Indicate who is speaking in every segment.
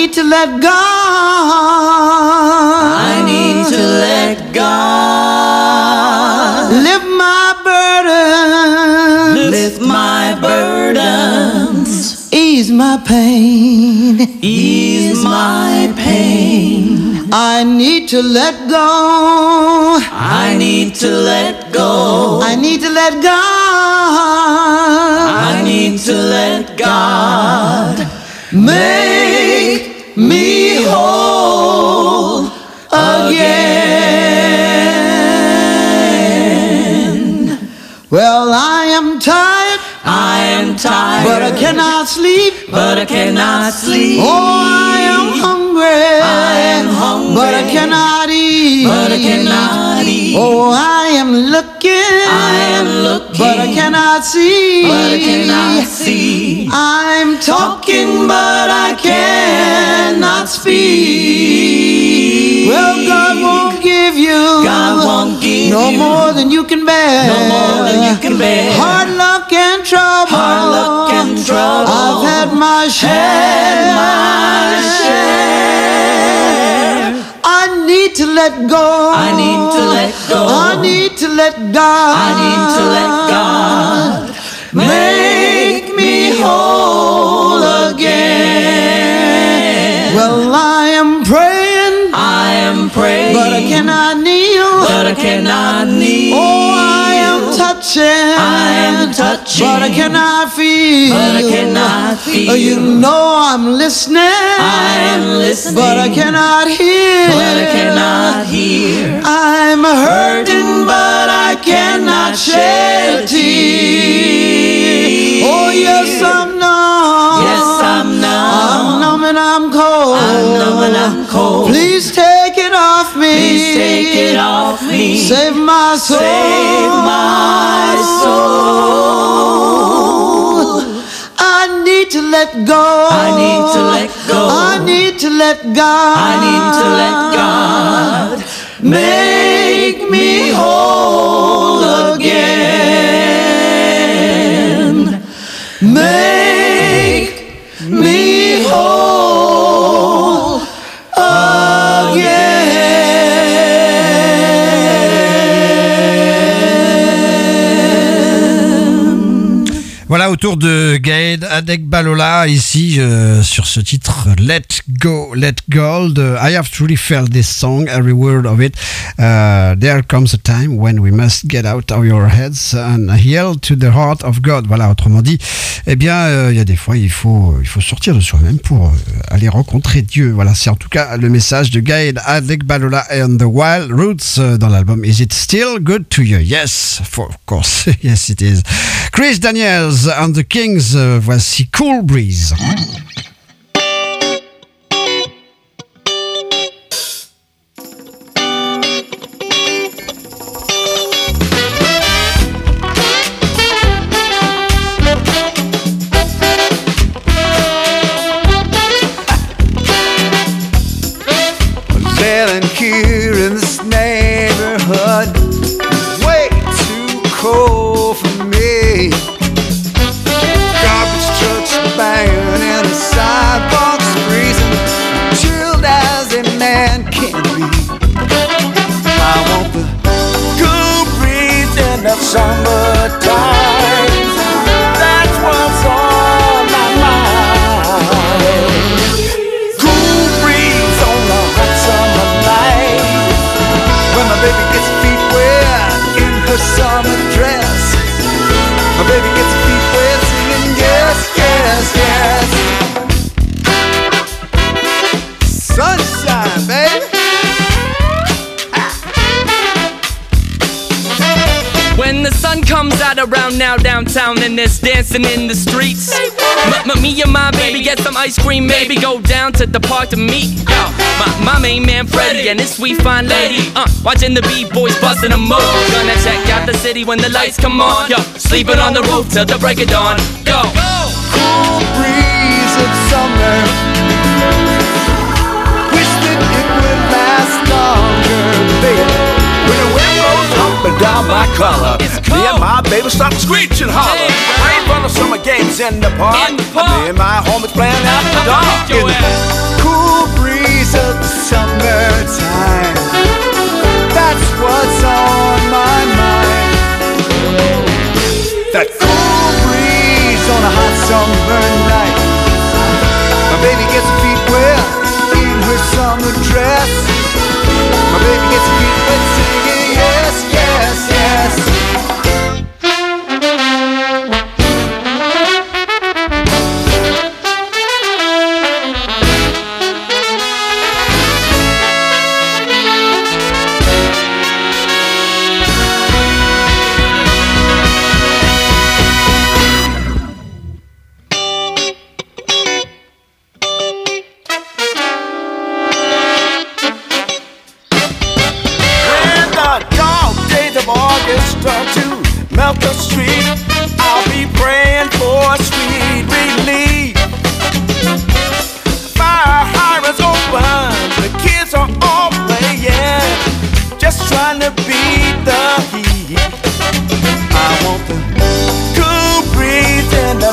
Speaker 1: need to let go.
Speaker 2: I need to let God
Speaker 1: lift my burdens,
Speaker 2: lift my burdens,
Speaker 1: ease my pain,
Speaker 2: ease my pain.
Speaker 1: I need to let go.
Speaker 2: I need to let go.
Speaker 1: I need to let go.
Speaker 2: I need to let God make me whole again.
Speaker 1: Well, I am tired.
Speaker 2: I am tired,
Speaker 1: but I cannot sleep.
Speaker 2: But I cannot sleep.
Speaker 1: Oh, I am hungry.
Speaker 2: I am hungry,
Speaker 1: but I cannot eat.
Speaker 2: But I cannot eat.
Speaker 1: Oh, I am looking.
Speaker 2: I am looking,
Speaker 1: but I cannot see.
Speaker 2: But I cannot see.
Speaker 1: I'm talking, but I cannot speak. Well, God won't give you.
Speaker 2: God won't give
Speaker 1: no
Speaker 2: you
Speaker 1: more than you can bear.
Speaker 2: No more than you can bear.
Speaker 1: Hard luck and trouble.
Speaker 2: Hard luck and trouble.
Speaker 1: I've had my share. I need to let go.
Speaker 2: I need to let go.
Speaker 1: I need to let God.
Speaker 2: I need to let God make me whole again.
Speaker 1: Well, I am praying.
Speaker 2: I am praying,
Speaker 1: but I cannot kneel.
Speaker 2: But I cannot kneel.
Speaker 1: Oh, I am touching.
Speaker 2: I am touching,
Speaker 1: but I cannot feel.
Speaker 2: But I cannot feel.
Speaker 1: You know I'm listening.
Speaker 2: I am listening,
Speaker 1: but I cannot hear.
Speaker 2: But I cannot hear.
Speaker 1: I'm hurting, but I cannot shed a tear. Oh, yes, I'm numb.
Speaker 2: Yes, I'm numb.
Speaker 1: I'm numb and I'm cold.
Speaker 2: I'm numb and I'm cold.
Speaker 1: Please take it off me.
Speaker 2: Please take it off me.
Speaker 1: Save my soul.
Speaker 2: Save my soul.
Speaker 1: I need to let go.
Speaker 2: I need to let go.
Speaker 1: I need to let God.
Speaker 2: I need to let God make me whole again. Make me whole again.
Speaker 3: Voilà, autour de Gaël Adekbalola, ici, sur ce titre, Let Go, Let Gold. I have truly felt this song, every word of it. There comes a time when we must get out of your heads and heal to the heart of God. Voilà, autrement dit, eh bien, il y a des fois, il faut sortir de soi-même pour aller rencontrer Dieu. Voilà, c'est en tout cas le message de Gaël Adekbalola and the Wild Roots dans l'album Is It Still Good to You? Yes, of course, yes it is. Chris Daniels and the Kings, voici Cool Breeze.
Speaker 4: Living here in this neighborhood is way too cold for me. Garbage trucks banging and the sidewalks freezing, chilled as a man can be. I want the cool breeze in the summertime. That's what's on my mind. Cool breeze on a hot summer night, when my baby gets her feet wet in her summer dress. My baby gets her feet wet singing yes, yes, yes. Sunshine, baby.
Speaker 5: When the sun comes out around now downtown and there's dancing in the streets, me and my baby get some ice cream, maybe go down to the park to meet my main man Freddie and his sweet fine lady. Watching the B-boys bustin' a move. Gonna check out the city when the lights come on. Yo, sleeping on the roof till the break of dawn. Go.
Speaker 4: Cool breeze of summer. Wish that it would last longer, baby. When the wind blows up and down my collar, me and my baby start to screech and holler. I ain't run the summer games in the park. Me and my homies playing after dark. In the cool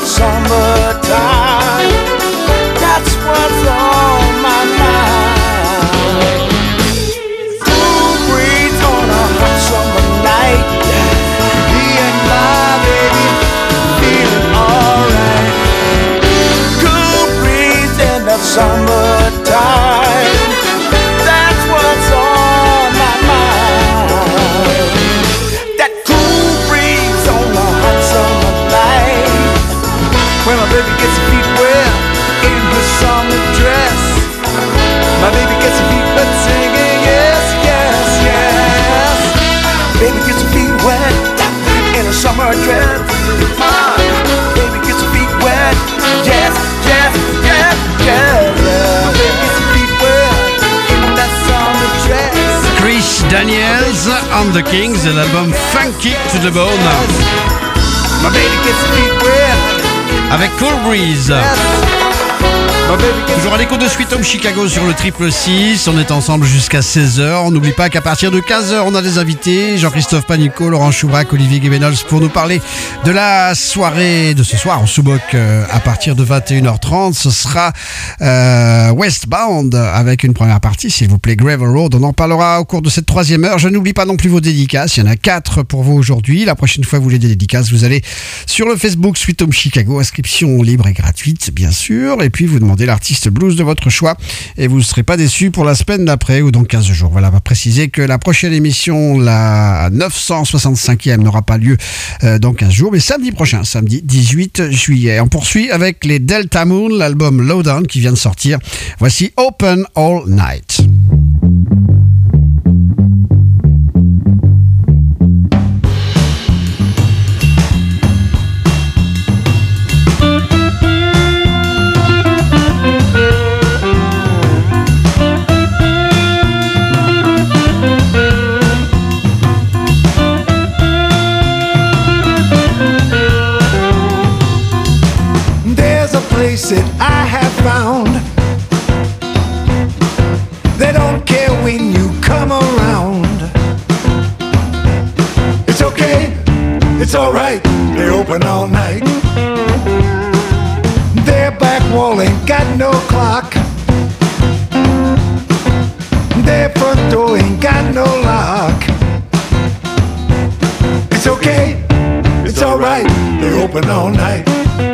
Speaker 4: summertime. That's what's on my mind. Cool breeze on a hot summer night. Me and my baby feeling alright. Cool breeze in the summertime. That's what's on my mind. That cool breeze on a hot summer night. When my baby gets her feet wet in her summer dress. My baby gets her feet wet singing yes, yes, yes. Baby gets her feet wet in her summer dress. Baby gets her feet wet, yes, yes, yes, yes. Baby gets her feet wet in that summer dress.
Speaker 3: Chris Daniels and the Kings et l'album Funky to the Bone
Speaker 4: My baby gets her feet wet.
Speaker 3: avec Cool Breeze.
Speaker 4: Yes. My baby gets
Speaker 3: Toujours à l'écoute de Sweet Home Chicago sur le 666. On est ensemble jusqu'à 16h. On n'oublie pas qu'à partir de 15h, on a des invités. Jean-Christophe Panico, Laurent Choubrac, Olivier Guébenols pour nous parler de la soirée de ce soir en Sous-Boc à partir de 21h30. Ce sera Westbound avec une première partie, s'il vous plaît, Gravel Road. On en parlera au cours de cette troisième heure. Je n'oublie pas non plus vos dédicaces. Il y en a 4 pour vous aujourd'hui. La prochaine fois, vous voulez des dédicaces, vous allez sur le Facebook Sweet Home Chicago. Inscription libre et gratuite, bien sûr. Et puis, vous demandez l'artiste blues de votre choix et vous ne serez pas déçus pour la semaine d'après ou dans 15 jours. Voilà, on va préciser que la prochaine émission, la 965e, n'aura pas lieu dans 15 jours, mais samedi prochain, samedi 18 juillet. On poursuit avec les Delta Moon, l'album Lowdown qui vient de sortir. Voici Open All Night.
Speaker 4: That I have found. They don't care when you come around. It's okay, it's alright, they open all night. Their back wall ain't got no clock. Their front door ain't got no lock. It's okay, it's alright, they open all night.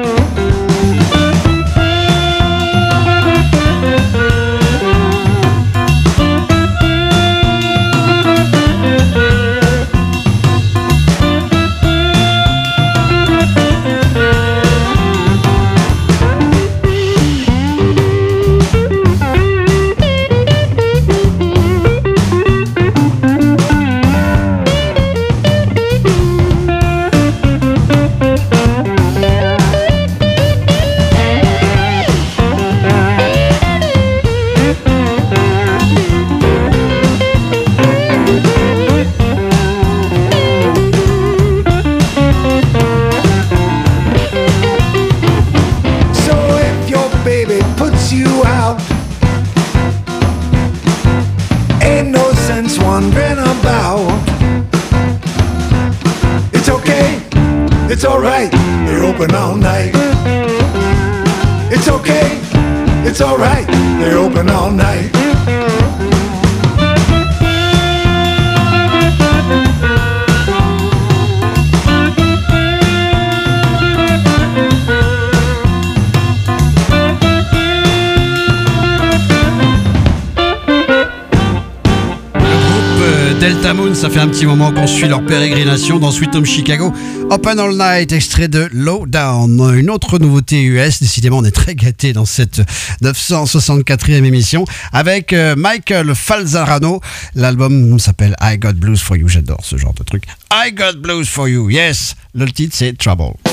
Speaker 4: It's alright, they're open all night. It's okay, it's alright, they're open all night.
Speaker 3: Delta Moon, ça fait un petit moment qu'on suit leur pérégrination dans Sweet Home Chicago. Open All Night, extrait de Lowdown. Une autre nouveauté US, décidément on est très gâtés dans cette 964e émission, avec Michael Falzarano. L'album s'appelle I Got Blues For You, j'adore ce genre de truc. I Got Blues For You, yes. Le titre c'est Trouble.
Speaker 6: Oh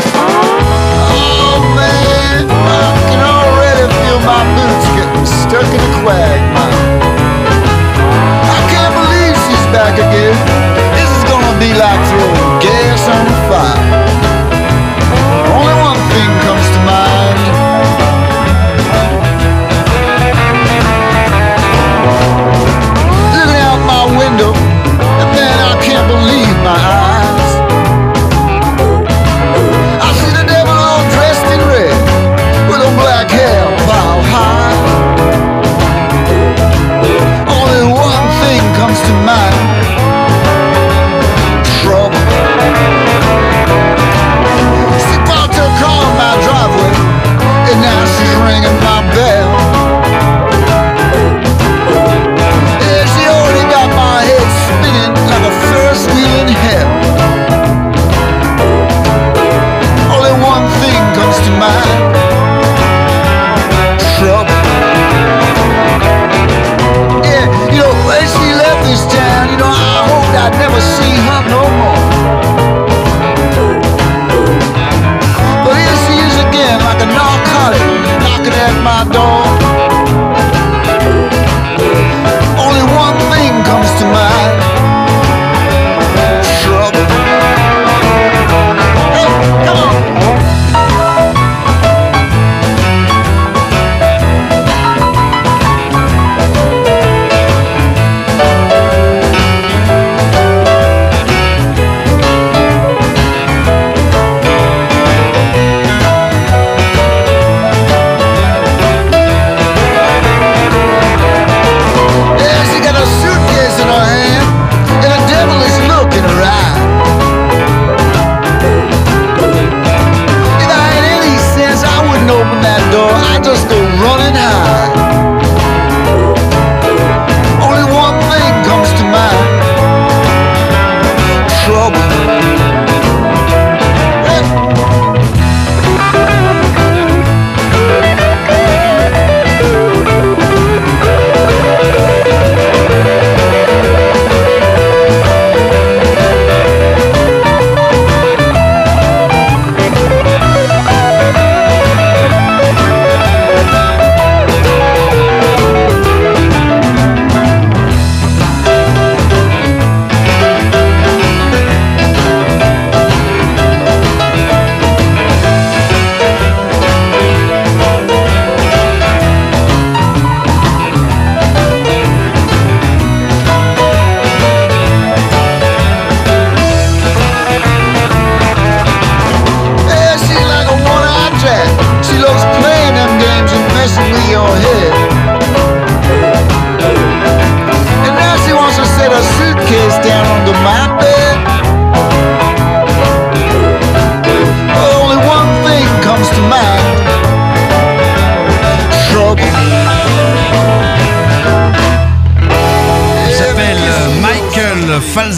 Speaker 6: man, I can already feel my boots getting stuck in a quagmire. I can't believe she's back again. This is gonna be like throwing gas on the fire. Only one thing comes to mind. Looking out my window, and then I can't believe my eyes. I see the devil all dressed in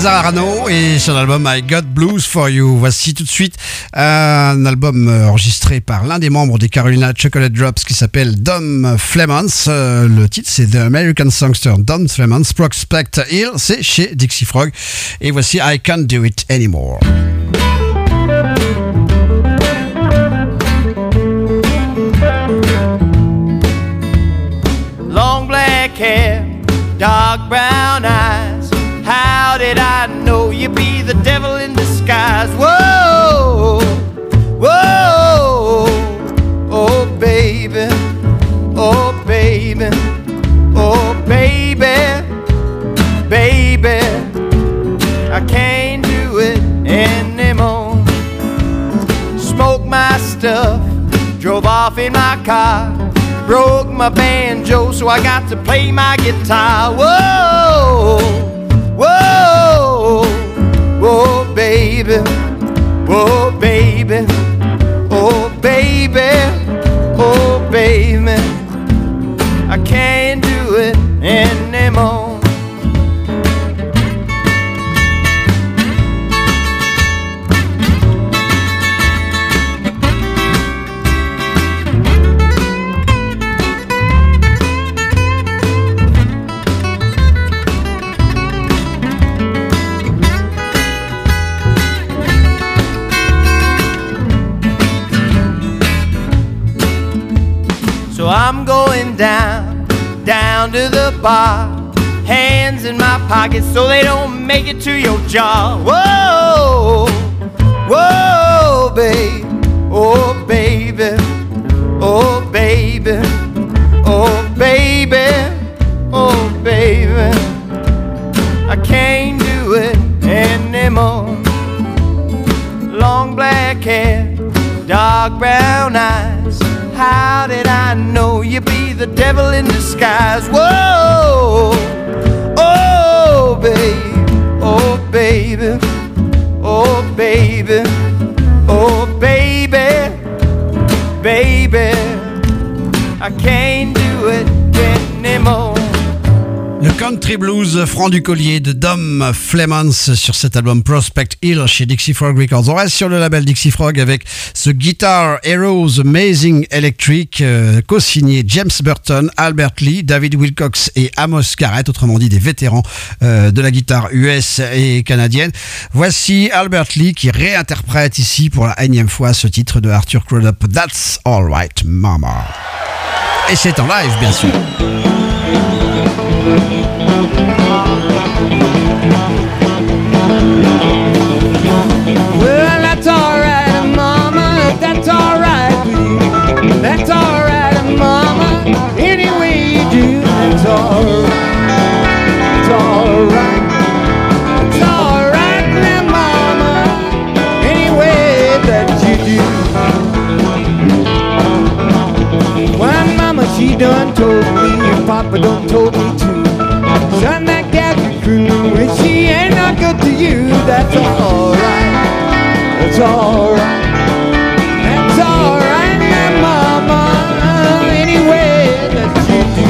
Speaker 3: Gazzarano et son album I Got Blues for You. Voici tout de suite un album enregistré par l'un des membres des Carolina Chocolate Drops qui s'appelle Dom Flemons. Le titre c'est The American Songster Dom Flemons. Prospect Hill, c'est chez Dixie Frog. Et voici I Can't Do It Anymore.
Speaker 4: Long black hair, dark brown eyes. How did I know you'd be the devil in disguise? Whoa, whoa, oh baby, oh baby, oh baby, baby, I can't do it anymore. Smoked my stuff, drove off in my car, broke my banjo, so I got to play my guitar. Whoa, whoa, whoa, baby, whoa, baby, oh, baby, oh, baby, I can't do it anymore. So I'm going down to the bar, hands in my pockets so they don't make it to your jaw. Whoa, whoa, babe, oh baby, oh baby, oh baby, oh baby, I can't do it anymore. Long black hair, dark brown eyes. How did I know you'd be the devil in disguise? Whoa, oh baby, oh baby, oh baby, oh baby, baby, I can't do it anymore.
Speaker 3: Le country blues franc du collier de Dom Flemons sur cet album Prospect Hill chez Dixie Frog Records. On reste sur le label Dixie Frog avec ce Guitar Heroes Amazing Electric co-signé James Burton, Albert Lee, David Wilcox et Amos Garrett, autrement dit des vétérans de la guitare US et canadienne. Voici Albert Lee qui réinterprète ici pour la énième fois ce titre de Arthur Crudup, That's Alright Mama. Et c'est en live bien sûr.
Speaker 4: Well, that's alright, mama, that's alright, that's alright, mama, any way you do, that's alright, it's alright, it's alright, now, mama, any way that you do. Well, mama, she done told me, and papa done told me too. Son, that gal you fooling with, she ain't not good to you. That's alright, that's alright, that's alright, now, mama, any way that you do.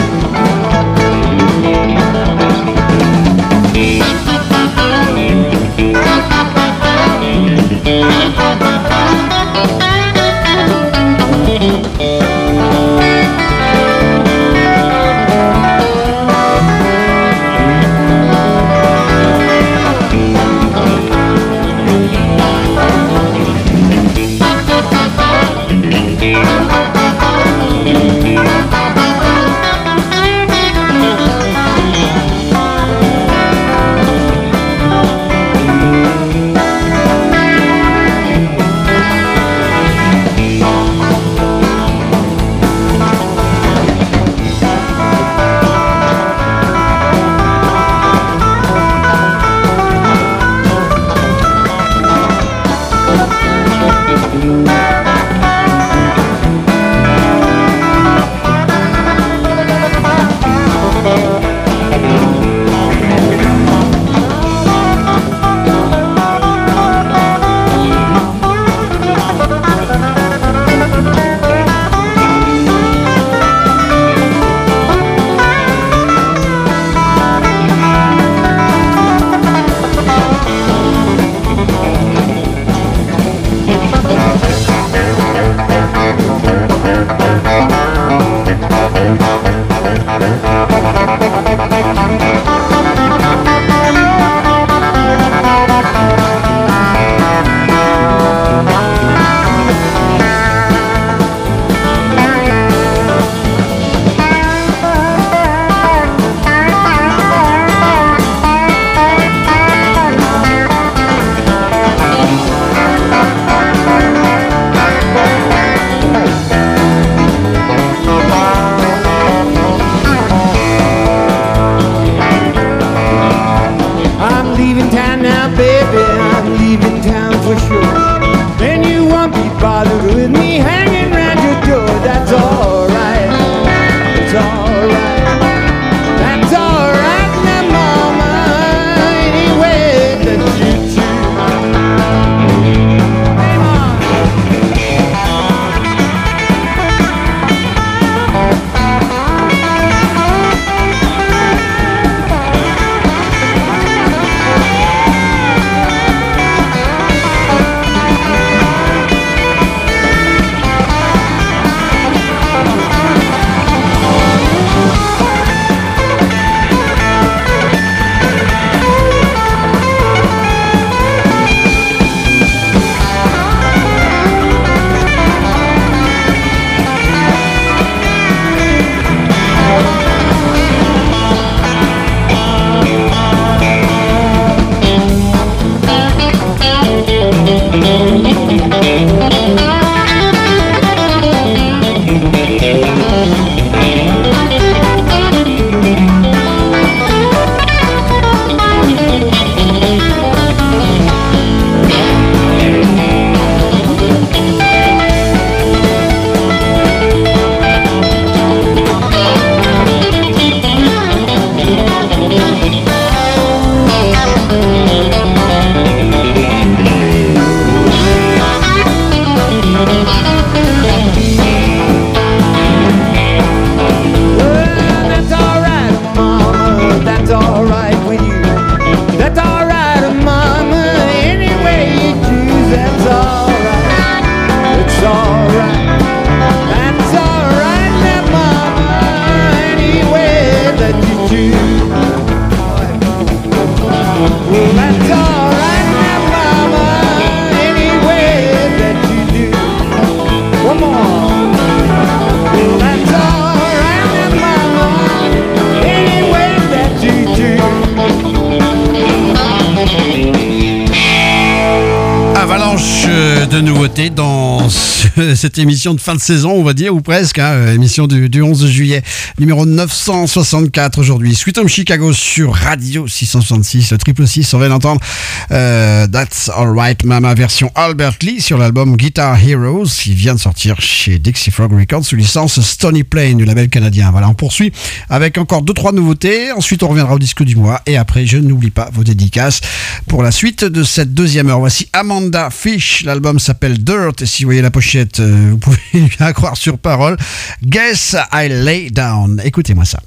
Speaker 3: nouveautés dans cette émission de fin de saison, on va dire, ou presque, hein, émission du 11 juillet, numéro 964 aujourd'hui. Sweet Home Chicago sur Radio 666, le 666, on vient d'entendre That's Alright Mama version Albert Lee sur l'album Guitar Heroes, qui vient de sortir chez Dixie Frog Records sous licence Stony Plain du label canadien. Voilà, on poursuit avec encore 2-3 nouveautés, ensuite on reviendra au disque du mois, et après je n'oublie pas vos dédicaces pour la suite de cette deuxième heure. Voici Amanda Fish, l'album s'appelle Dirt, et si vous voyez la pochette, vous pouvez bien croire sur parole. Guess I Lay Down. Écoutez-moi ça.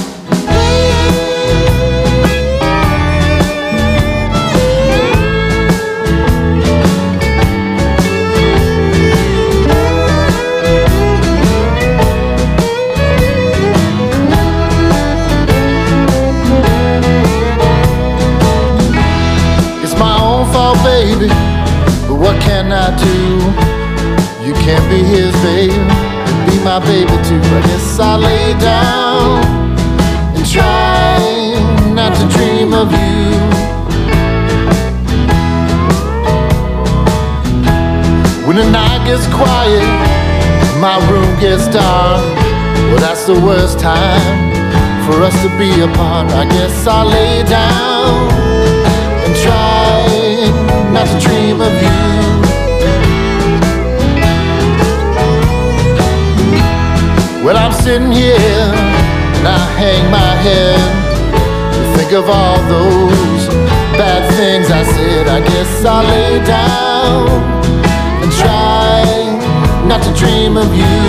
Speaker 6: Baby, but what can I do? You can't be his baby and be my baby too. I guess I lay down and try not to dream of you. When the night gets quiet, my room gets dark, well that's the worst time for us to be apart. I guess I lay down and try not to dream of you. Well, I'm sitting here and I hang my head to think of all those bad things I said. I guess I'll lay down and try not to dream of you.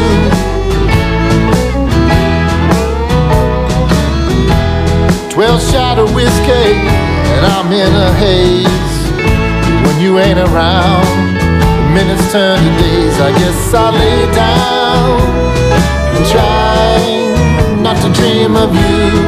Speaker 6: 12 shot of whiskey and I'm in a haze. When you ain't around, the minutes turn to days. I guess I'll lay down and try not to dream of you.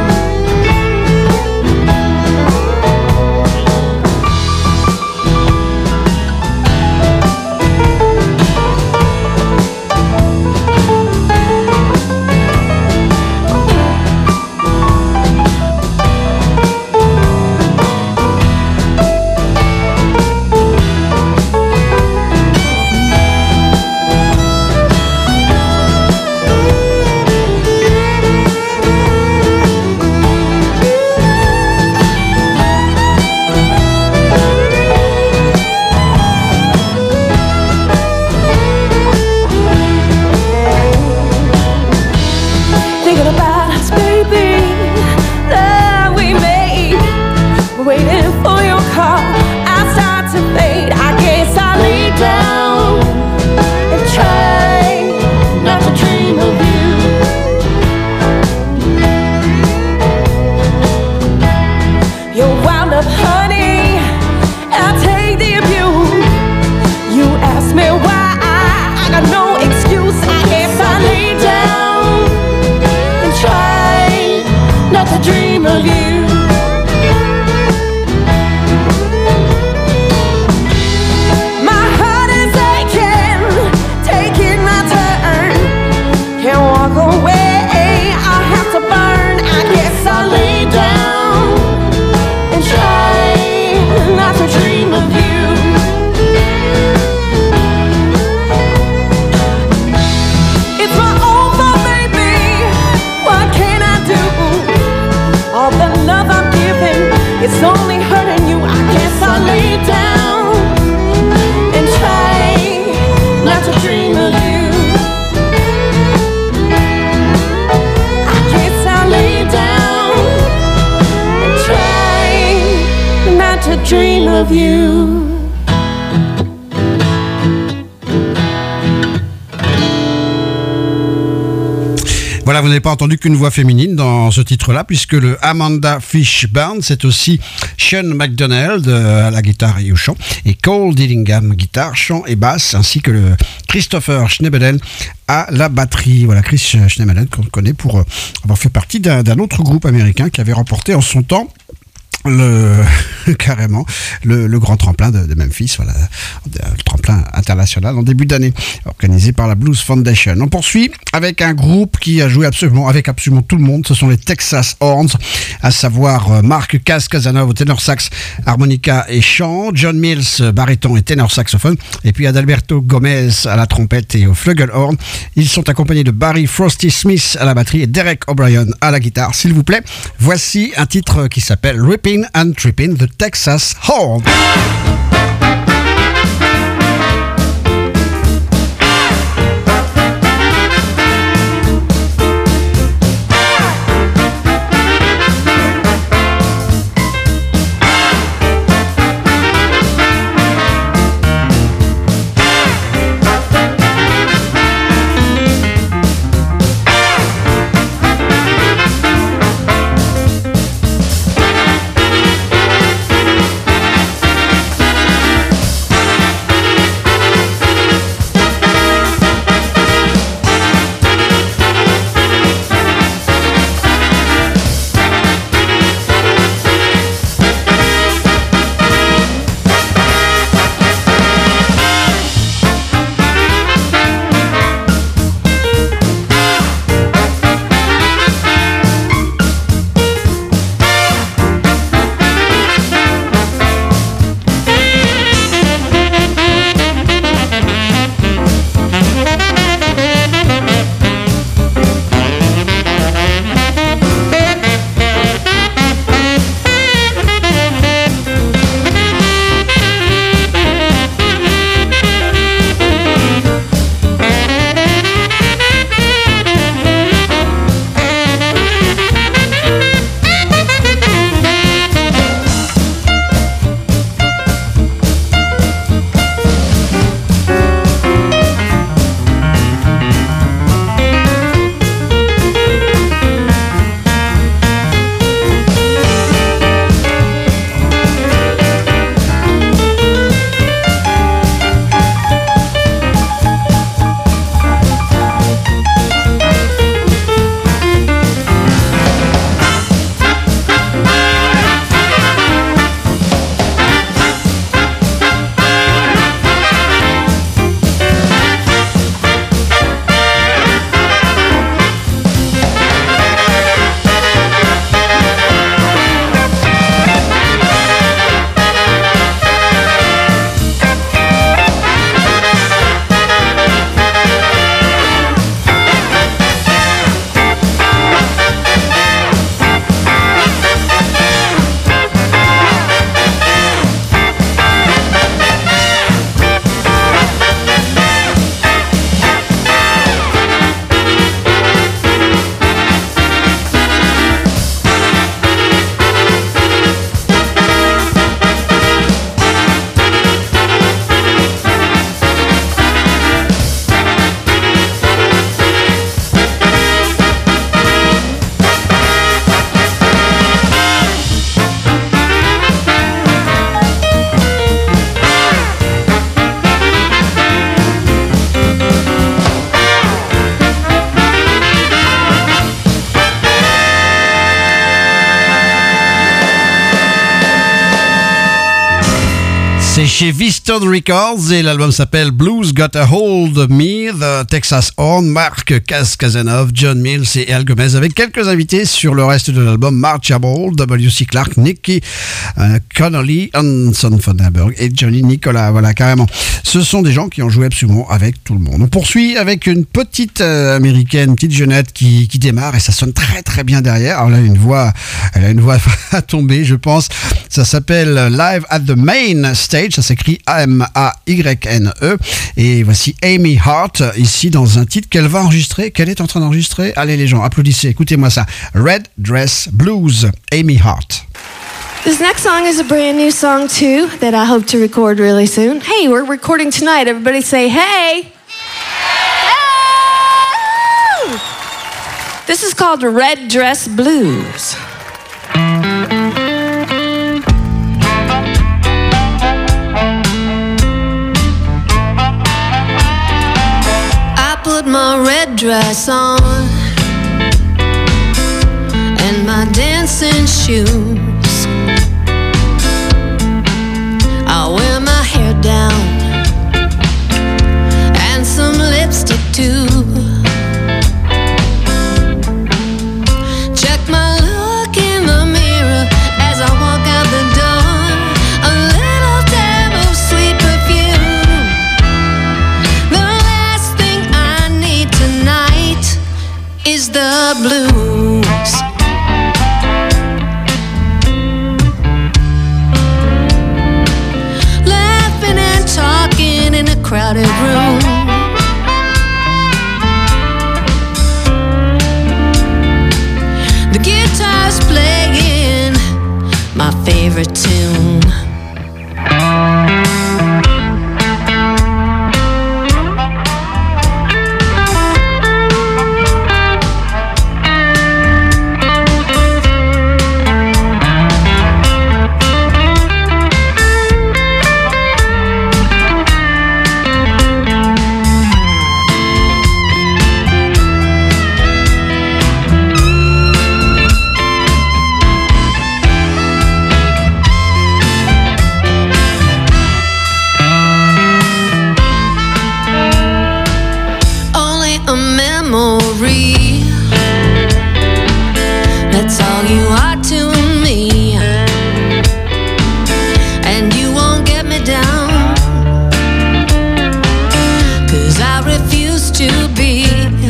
Speaker 2: Dream of you.
Speaker 3: Voilà, vous n'avez pas entendu qu'une voix féminine dans ce titre-là, puisque le Amanda Fish Band, c'est aussi Sean McDonald à la guitare et au chant, et Cole Dillingham, guitare, chant et basse, ainsi que le Christopher Schnebelen à la batterie. Voilà, Chris Schnebelen qu'on connaît pour avoir fait partie d'un autre groupe américain qui avait remporté en son temps carrément le grand tremplin de Memphis, voilà, le tremplin international en début d'année, organisé par la Blues Foundation. On poursuit avec un groupe qui a joué avec absolument tout le monde. Ce sont les Texas Horns, à savoir Mark Casanova au ténor sax, harmonica et chant, John Mills baryton et ténor saxophone, et puis Adalberto Gomez à la trompette et au flugelhorn. Ils sont accompagnés de Barry Frosty Smith à la batterie et Derek O'Brien à la guitare. S'il vous plaît, voici un titre qui s'appelle Ripping and Tripping, the Texas Horn. C'est chez V-Stone Records et l'album s'appelle Blues Got a Hold of Me, The Texas Horn, Mark Casanova, John Mills et Al Gomez, avec quelques invités sur le reste de l'album: Mark Chabot, W.C. Clark, Nicky Connolly, Hanson Fondenberg et Johnny Nicola. Voilà, carrément. Ce sont des gens qui ont joué absolument avec tout le monde. On poursuit avec une petite américaine, une petite jeunette qui démarre et ça sonne très très bien derrière. Alors là, elle a une voix à tomber, je pense. Ça s'appelle Live at the Main Stage. Ça s'écrit A-M-A-Y-N-E. Et voici Amy Hart, ici dans un titre qu'elle va enregistrer, qu'elle est en train d'enregistrer. Allez les gens, applaudissez, écoutez-moi ça. Red Dress Blues, Amy Hart.
Speaker 7: This next song is a brand new song too that I hope to record really soon. Hey, we're recording tonight. Everybody say hey. Hey! This is called Red Dress Blues. Put my red dress on and my dancing shoes.
Speaker 2: my favorite tune. That's all you are to me, and you won't get me down, 'cause I refuse to be.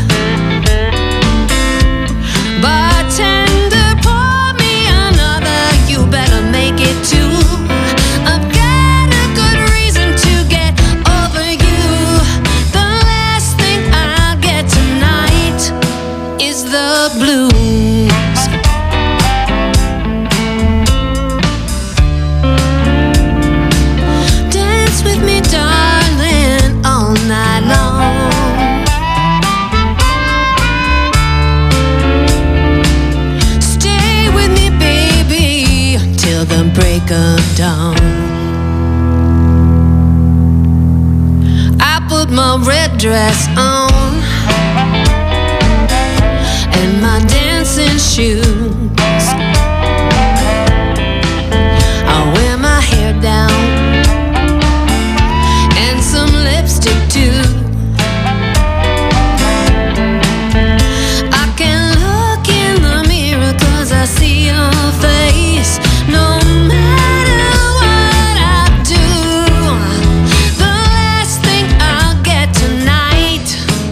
Speaker 2: Bartender, pour me another, you better make it two. I've got a good reason to get over you. The last thing I'll get tonight is the blues. Dance with me, darling, all night long. Stay with me, baby, till the break of dawn. I put my red dress on and my dancing shoes. I wear my hair down and some lipstick too. I can look in the mirror 'cause I see your face. No matter what I do, the last thing I'll get tonight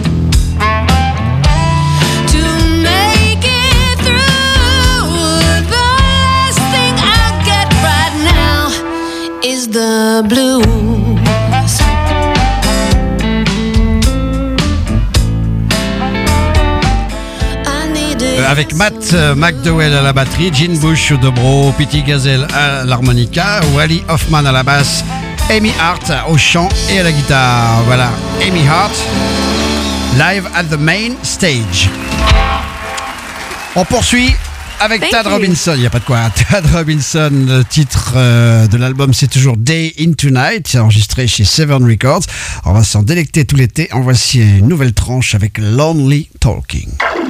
Speaker 2: to make it through, the last thing I'll get right now is the blues.
Speaker 3: Avec Matt McDowell à la batterie, Gene Bush au dobro, Pete Gazelle à l'harmonica, Wally Hoffman à la basse, Amy Hart au chant et à la guitare. Voilà, Amy Hart, live at the main stage. On poursuit avec
Speaker 7: Thank
Speaker 3: Tad
Speaker 7: you.
Speaker 3: Robinson, il n'y a pas de quoi. Tad Robinson, le titre de l'album, c'est toujours Day Into Night, c'est enregistré chez Seven Records. On va s'en délecter tout l'été. En voici une nouvelle tranche avec Lonely Talking.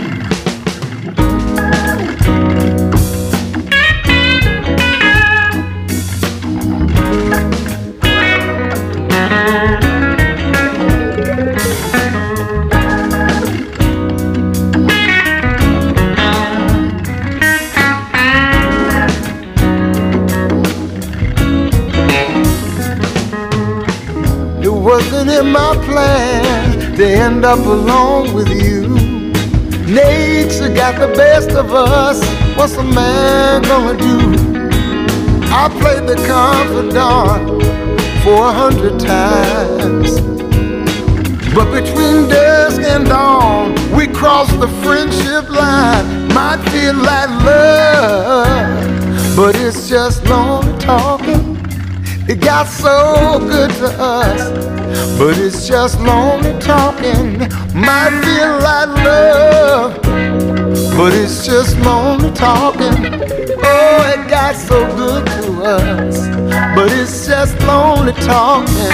Speaker 6: Wasn't in my plan to end up alone with you. Nature got the best of us. What's a man gonna do? I played the confidant 400 times, but between dusk and dawn we crossed the friendship line. Might feel like love, but it's just lonely talking. It got so good to us, but it's just lonely talking. Might feel like love, but it's just lonely talking. Oh, it got so good to us, but it's just lonely talking.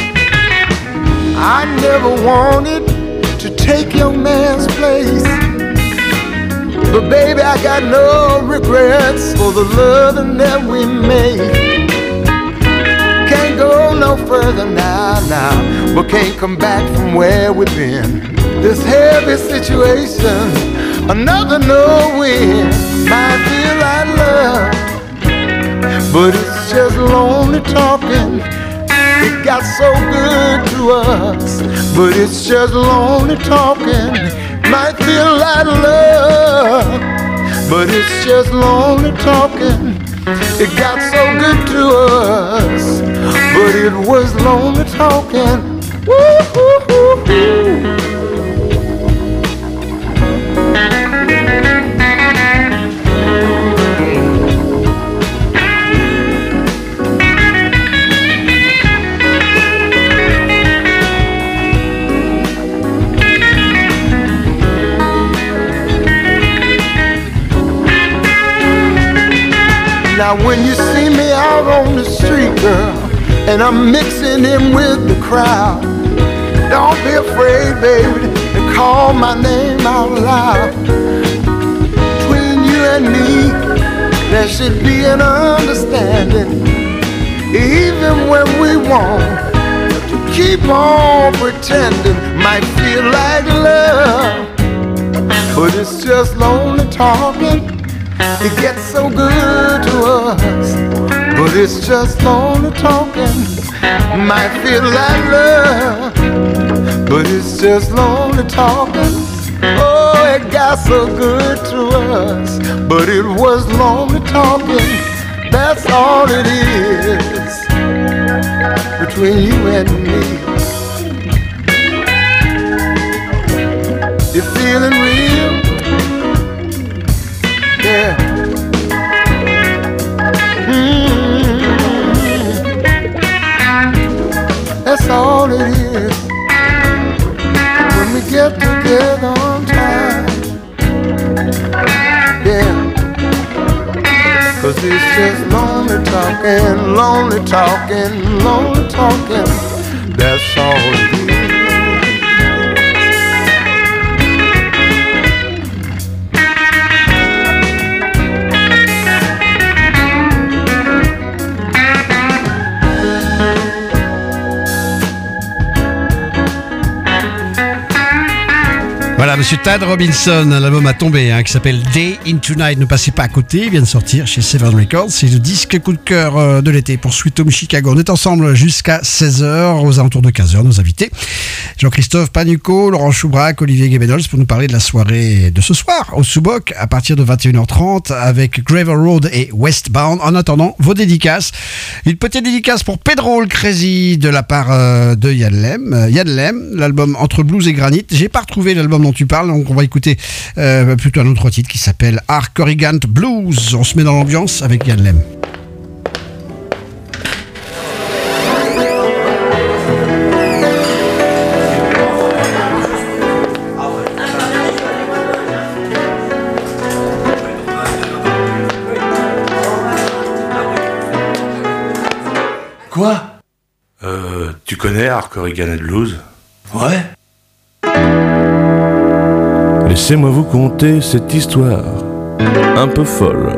Speaker 6: I never wanted to take your man's place, but baby, I got no regrets for the loving that we made. Can't go no further now, but can't come back from where we've been. This heavy situation, another no-win. Might feel like love, but it's just lonely talking. It got so good to us, but it's just lonely talking. Might feel like love, but it's just lonely talking. It got so good to us, but it was lonely talking. Woo-hoo-hoo-hoo. Now when you see me out on the street, girl, and I'm mixing in with the crowd, don't be afraid, baby, to call my name out loud. Between you and me, there should be an understanding. Even when we want to keep on pretending, might feel like love, but it's just lonely talking. It gets so good to us, but it's just lonely talking. Might feel like love, but it's just lonely talking. Oh, it got so good to us, but it was lonely talking. That's all it is between you and me. You feeling real? Yeah. That's all it is when we get together on time. Yeah. 'Cause it's just lonely talking, lonely talking, lonely talking. That's all it is.
Speaker 3: Voilà, monsieur Tad Robinson, l'album a tombé, qui s'appelle Day Into Night. Ne passez pas à côté, il vient de sortir chez Seven Records. C'est le disque coup de cœur de l'été pour Sweet Home Chicago. On est ensemble jusqu'à 16h, aux alentours de 15h, nos invités. Jean-Christophe Panucco, Laurent Choubrac, Olivier Guébénols pour nous parler de la soirée de ce soir au Sous-Boc à partir de 21h30 avec Gravel Road et Westbound. En attendant, vos dédicaces. Une petite dédicace pour Pedro le Crazy de la part de Yann Lem, l'album Entre Blues et Granit. J'ai pas retrouvé l'album dont tu parles, donc on va écouter plutôt un autre titre qui s'appelle Art Corrigant Blues. On se met dans l'ambiance avec Yann Lem.
Speaker 8: Quoi ? Tu connais Art Corrigan Blues ? Ouais. Laissez-moi vous conter cette histoire un peu folle.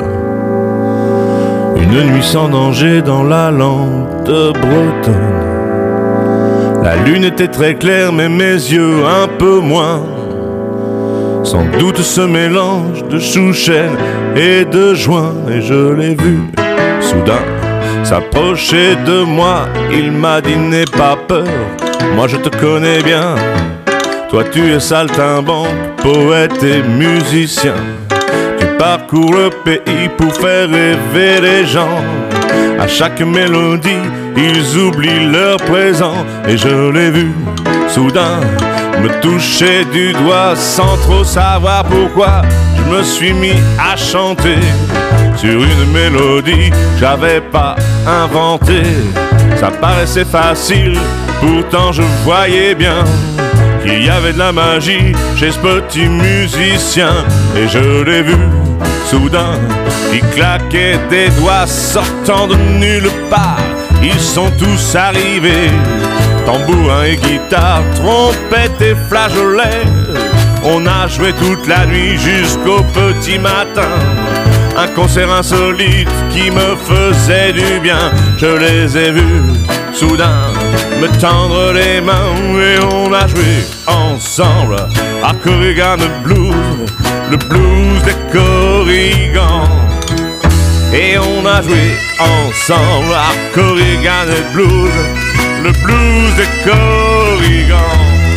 Speaker 8: Une nuit sans danger dans la lande bretonne. La lune était très claire mais mes yeux un peu moins. Sans doute ce mélange de chouchen et de joint. Et je l'ai vu soudain s'approcher de moi. Il m'a dit n'aie pas peur, moi je te connais bien. Toi tu es saltimbanque, poète et musicien. Tu parcours le pays pour faire rêver les gens. À chaque mélodie, ils oublient leur présent. Et je l'ai vu soudain me toucher du doigt sans trop savoir pourquoi. Je me suis mis à chanter sur une mélodie que j'avais pas inventée. Ça paraissait facile, pourtant je voyais bien qu'il y avait de la magie chez ce petit musicien. Et je l'ai vu soudain, il claquait des doigts sortant de nulle part. Ils sont tous arrivés, tambourin et guitare, trompette et flageolet. On a joué toute la nuit jusqu'au petit matin. Un concert insolite qui me faisait du bien. Je les ai vus soudain me tendre les mains et on a joué ensemble à Corrigan Blues, le blues des Corrigans. Et on a joué ensemble à Corrigan Blues, le blues des Corrigans.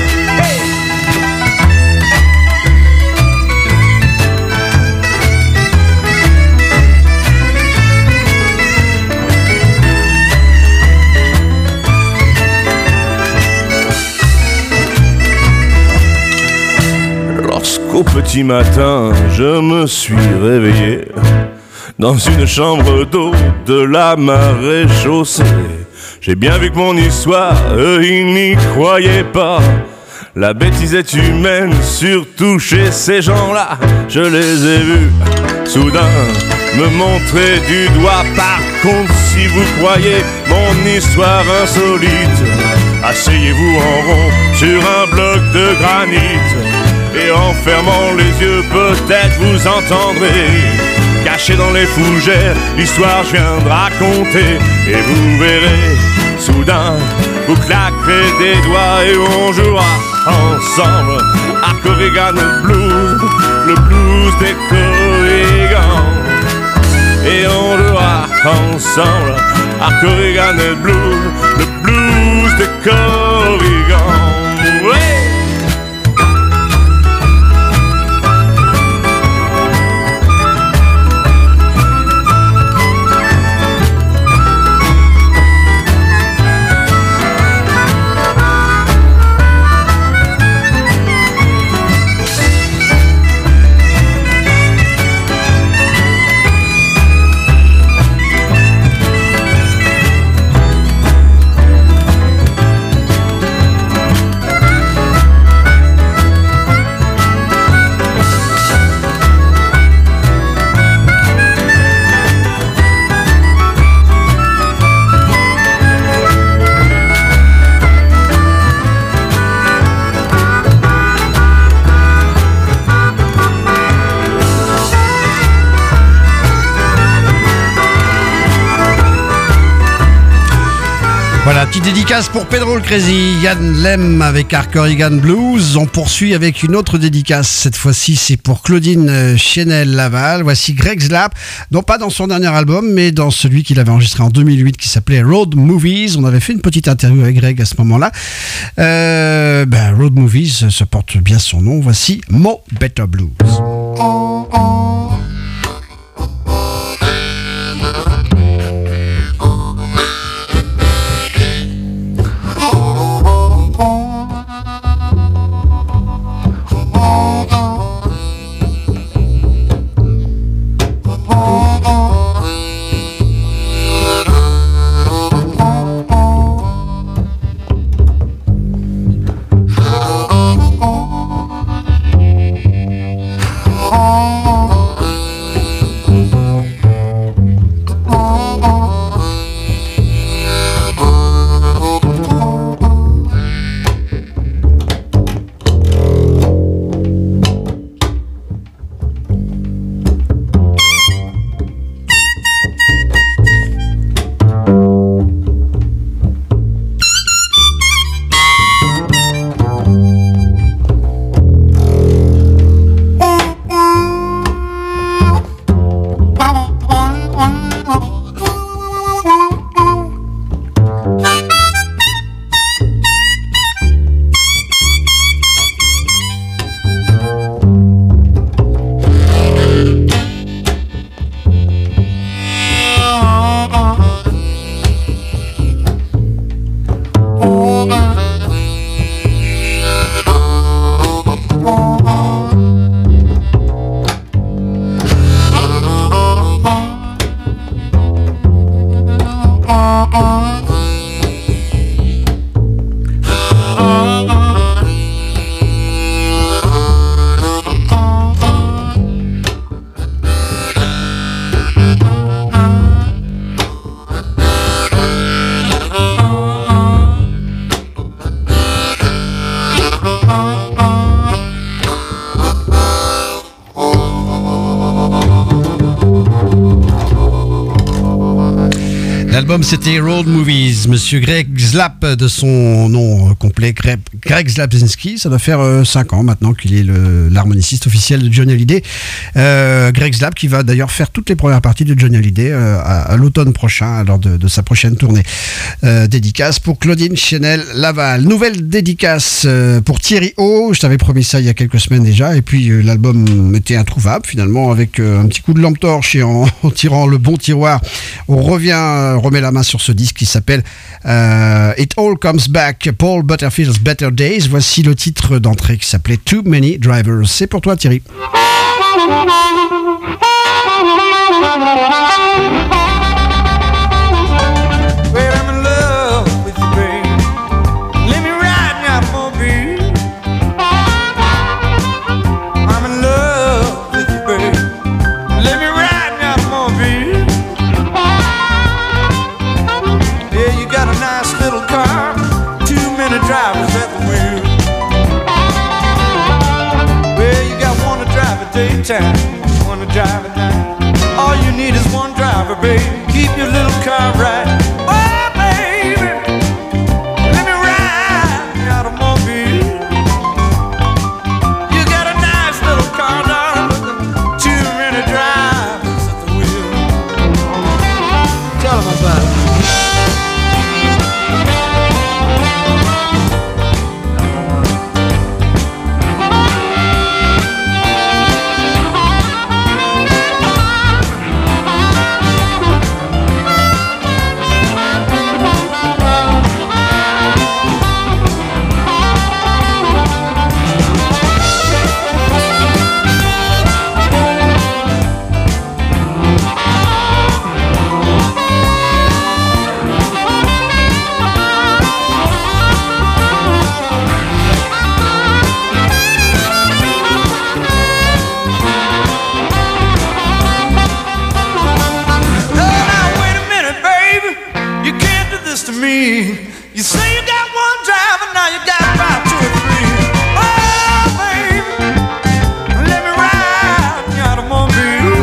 Speaker 8: Lorsqu'au petit matin, je me suis réveillé dans une chambre d'eau de la marée chaussée. J'ai bien vu que mon histoire, eux, ils n'y croyaient pas. La bêtise est humaine, surtout chez ces gens-là. Je les ai vus soudain me montrer du doigt. Par contre, si vous croyez mon histoire insolite, asseyez-vous en rond sur un bloc de granit, et en fermant les yeux, peut-être vous entendrez, caché dans les fougères, l'histoire je viens de raconter. Et vous verrez, soudain, vous claquerez des doigts et on jouera ensemble à Corrigan Blues, le blues des Corrigans. Et on jouera ensemble à Corrigan Blues, le blues des Corrigans. Ouais.
Speaker 3: Voilà, petite dédicace pour Pedro le Crazy, Yann Lem avec Corrigan Blues. On poursuit avec une autre dédicace. Cette fois-ci, c'est pour Claudine Chenel-Laval. Voici Greg Slap, non pas dans son dernier album, mais dans celui qu'il avait enregistré en 2008 qui s'appelait Road Movies. On avait fait une petite interview avec Greg à ce moment-là. Road Movies, ça porte bien son nom. Voici Mo Better Blues. L'album c'était Road Movies. Monsieur Greg Slap, de son nom complet, Greg Slapzinski. Ça doit faire 5 ans maintenant qu'il est l'harmoniciste officiel de Johnny Hallyday. Greg Slap qui va d'ailleurs faire toutes les premières parties de Johnny Hallyday à l'automne prochain, lors de sa prochaine tournée. Dédicace pour Claudine Chenel-Laval. Nouvelle dédicace pour Thierry O. Je t'avais promis ça il y a quelques semaines déjà. Et puis l'album était introuvable finalement, avec un petit coup de lampe torche et en tirant le bon tiroir. On remet la main sur ce disque qui s'appelle It All Comes Back, Paul Butterfield's Better Days. Voici le titre d'entrée qui s'appelait Too Many Drivers. C'est pour toi Thierry.
Speaker 4: I'm in love with you, babe. Let me ride now for town, wanna drive it down. All you need is one driver, baby. Keep your little car right. Oh, baby, let me ride the automobile. You got a nice little car, darling, with too many drivers at the wheel. Tell 'em about it. You say you got one driver, now you got about 2 or 3. Oh, baby, let me ride the automobile.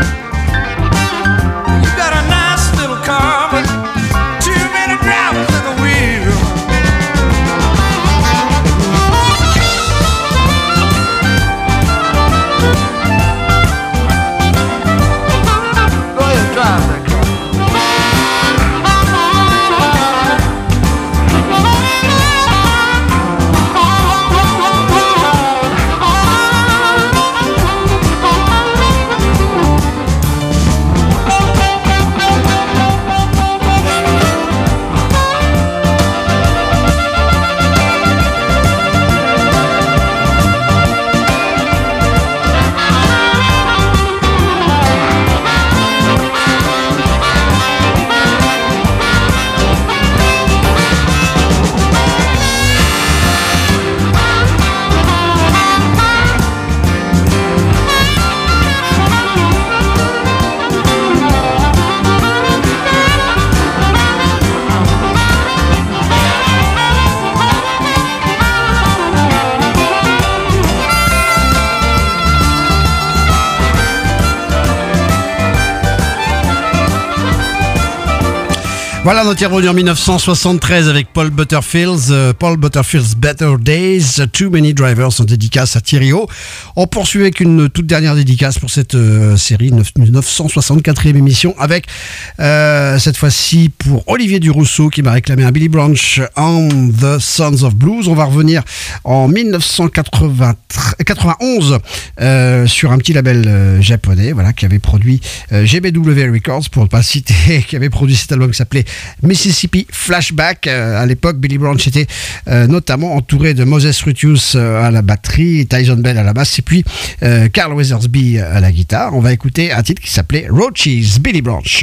Speaker 4: You got a nice little car, but too many drivers at the wheel. Go ahead, drive that car.
Speaker 3: Voilà, notre est revenu en 1973 avec Paul Butterfield's Better Days, Too Many Drivers, en dédicace à Thierry O. On poursuit avec une toute dernière dédicace pour cette série 964e émission avec cette fois-ci pour Olivier Durousseau qui m'a réclamé un Billy Branch on The Sons of Blues. On va revenir en 1991 sur un petit label japonais, voilà, qui avait produit GBW Records, pour ne pas citer, qui avait produit cet album qui s'appelait Mississippi Flashback. À l'époque, Billy Branch était notamment entouré de Moses Rutius à la batterie, Tyson Bell à la basse et puis Carl Weathersby à la guitare. On va écouter un titre qui s'appelait Roaches, Billy Branch.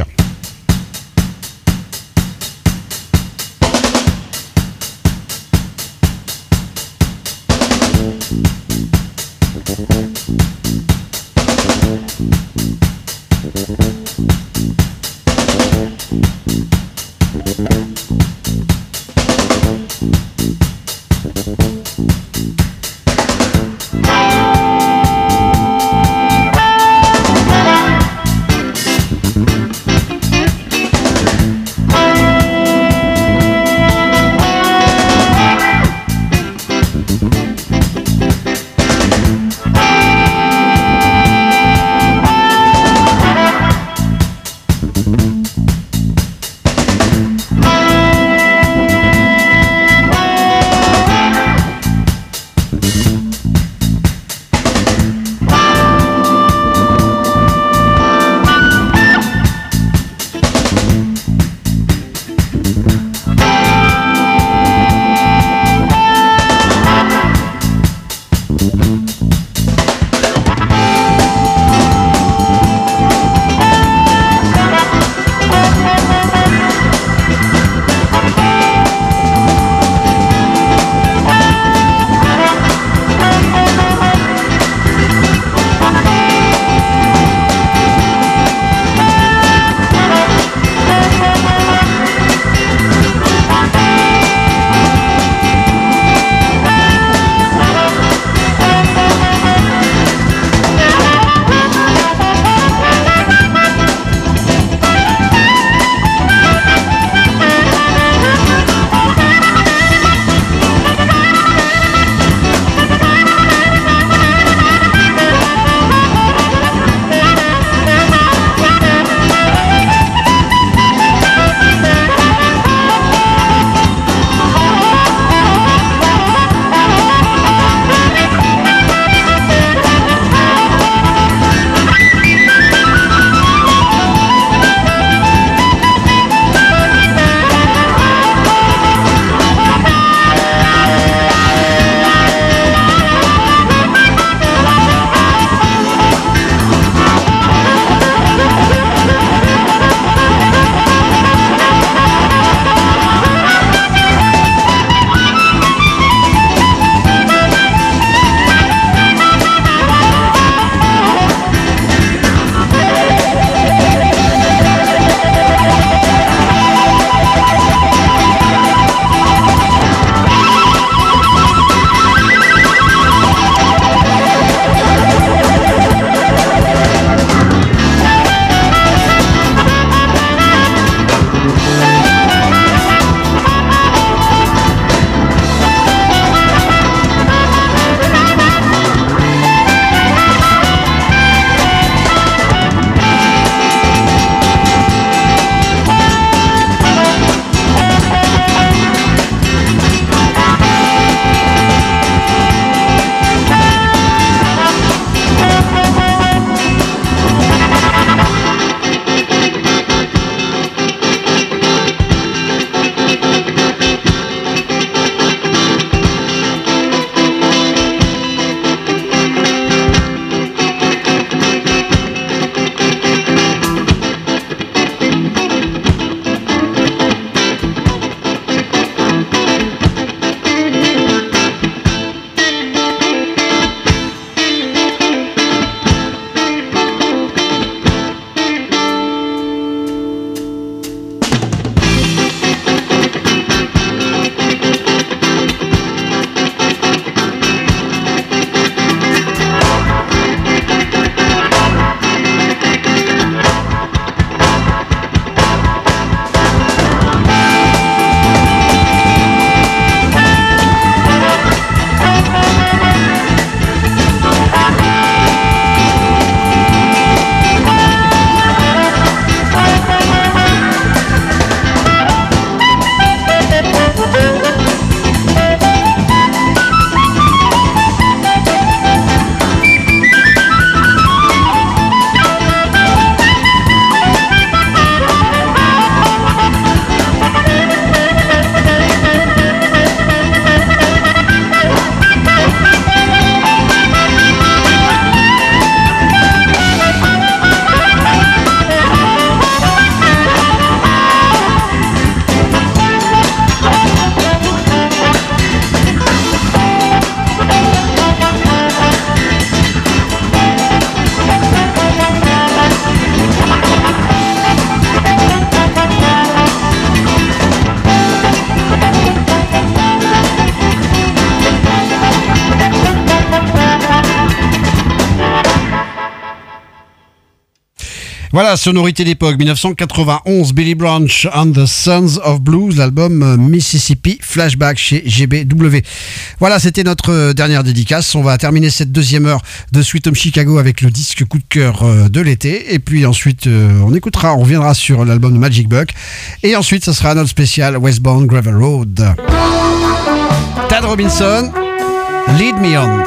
Speaker 3: Voilà, sonorité d'époque, 1991, Billy Branch and the Sons of Blues, l'album Mississippi Flashback chez GBW. Voilà, c'était notre dernière dédicace. On va terminer cette deuxième heure de Sweet Home Chicago avec le disque coup de cœur de l'été. Et puis ensuite, on reviendra sur l'album de Magic Buck. Et ensuite, ce sera notre spécial Westbound Gravel Road. Tad Robinson, Lead Me On.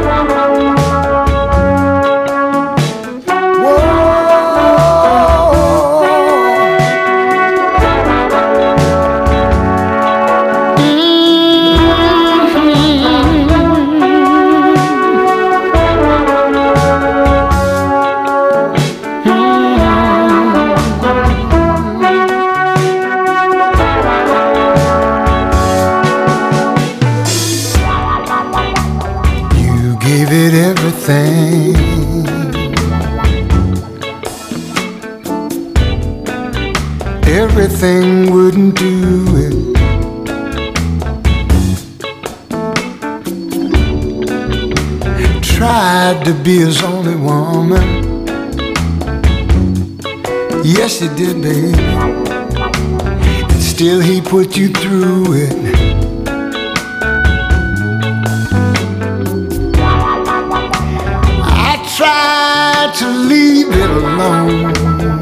Speaker 6: Everything wouldn't do it. Tried to be his only woman. Yes, he did, baby. And still he put you through it. I tried to leave it alone.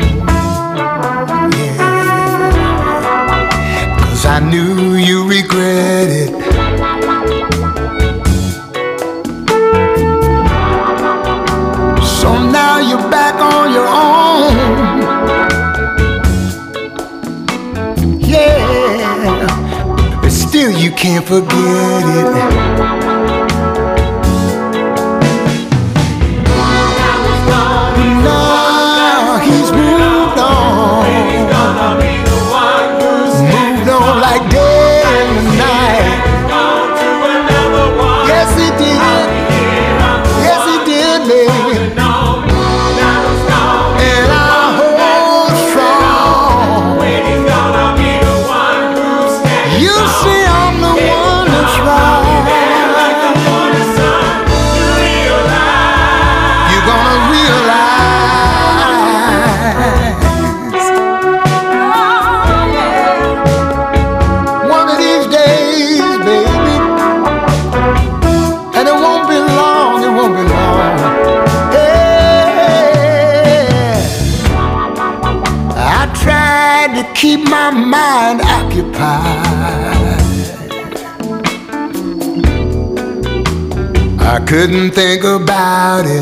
Speaker 6: I knew you regret it. So now you're back on your own. Yeah, but still you can't forget it. Keep my mind occupied. I couldn't think about it.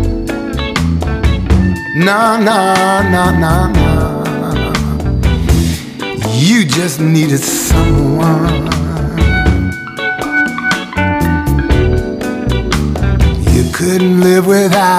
Speaker 6: No, no, no, no, no. You just needed someone. You couldn't live without.